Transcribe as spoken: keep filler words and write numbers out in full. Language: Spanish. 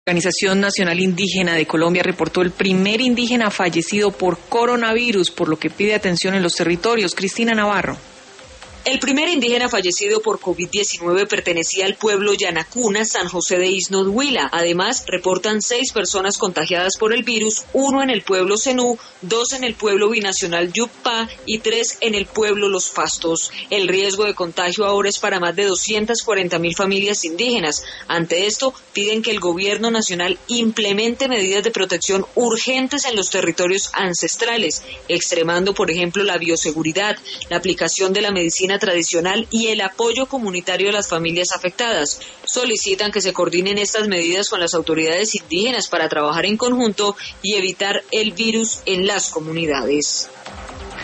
La Organización Nacional Indígena de Colombia reportó el primer indígena fallecido por coronavirus, por lo que pide atención en los territorios. Cristina Navarro. El primer indígena fallecido por COVID diecinueve pertenecía al pueblo Yanacuna, San José de Isnod Huila. Además, reportan seis personas contagiadas por el virus, uno en el pueblo Zenú, dos en el pueblo binacional Yupá y tres en el pueblo Los Pastos. El riesgo de contagio ahora es para más de doscientas cuarenta mil familias indígenas. Ante esto, piden que el gobierno nacional implemente medidas de protección urgentes en los territorios ancestrales, extremando, por ejemplo, la bioseguridad, la aplicación de la medicina tradicional y el apoyo comunitario a las familias afectadas. Solicitan que se coordinen estas medidas con las autoridades indígenas para trabajar en conjunto y evitar el virus en las comunidades.